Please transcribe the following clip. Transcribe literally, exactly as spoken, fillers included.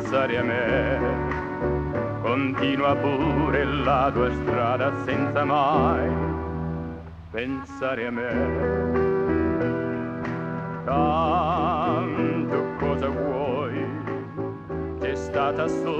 pensare a me. Continua pure la tua strada senza mai pensare a me. Tanto cosa vuoi? C'è stata solo